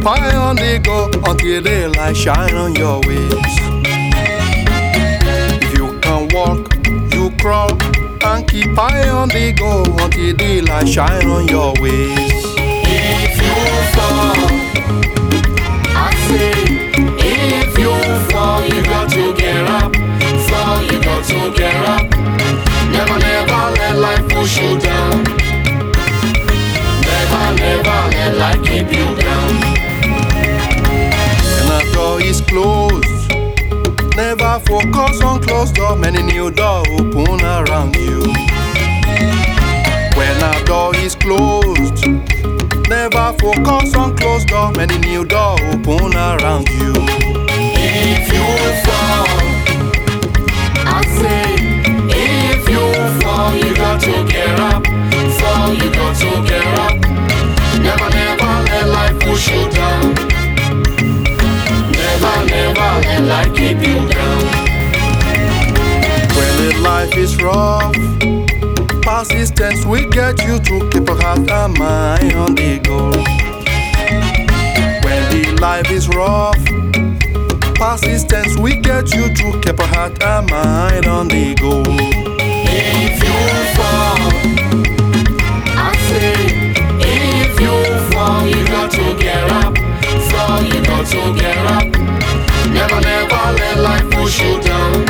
keep high on the go until daylight shine on your ways. If you can walk, you crawl, and keep high on the go until daylight shine on your ways. If you fall, I say, if you fall, you got to get up. Fall, you got to get up. Never, never let life push you down. Never, never let life keep you down. When a door is closed, never focus on closed door. Many new doors open around you. When a door is closed, never focus on closed door. Many new doors open around you. If you fall, I say, if you fall, you got to get up. Fall, you got to get up. Never, never let life push you down. Never, never let life keep you down. When the life is rough, persistence will get you to keep a heart and mind on the go. When the life is rough, persistence will get you to keep a heart and mind on the go. If you fall, I say, if you fall, you got to get up. Fall, you got to get up. Never, never let life push you down.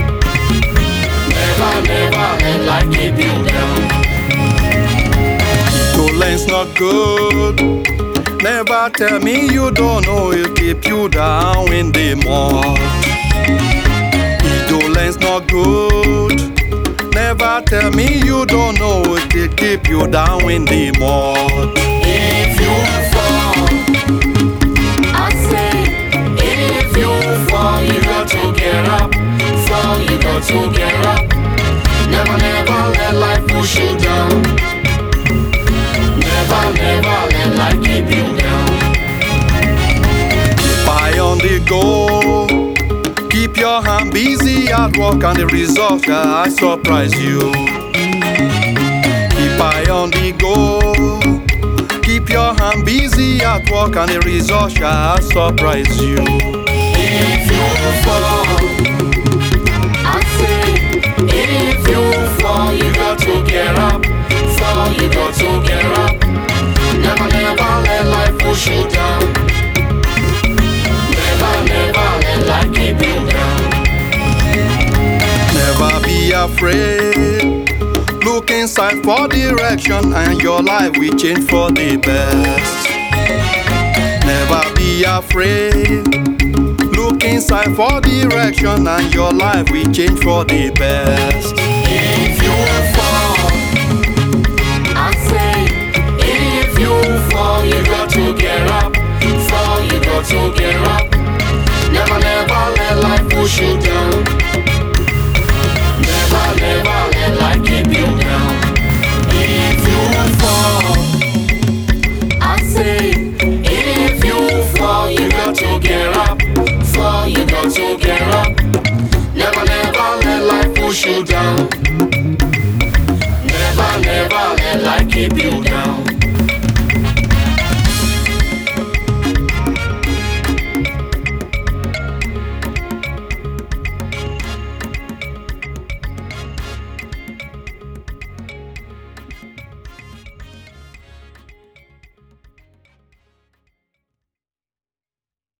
Never, never let life keep you down. Indolence not good. Never tell me you don't know it'll keep you down in the mud. Indolence not good. Never tell me you don't know it'll keep you down in the mud. If you fall, I say, if you fall, you got to get up. Fall, you got to get up. Never, never let life push you down. Never, never let life keep you down. Keep eye on the go. Keep your hand busy at work and the results shall surprise you. Keep eye on the go. Keep your hand busy at work and the results shall surprise you. If you fall, I say, if you fall, you got to get up. Fall, you got to get up. Never, never let life push you down. Never, never let life keep you down. Never be afraid. Look inside for direction and your life will change for the best. Never be afraid. Look inside for direction and your life will change for the best. If you fall, I say, if you fall, you got to get up. Fall, you got to get up. Never, never let life push you down. Never, never let life keep you down. If you fall, I say, if you fall, you got to get up. Fall, you got to get up. Never, never let life push you down. Never, never let life keep you down.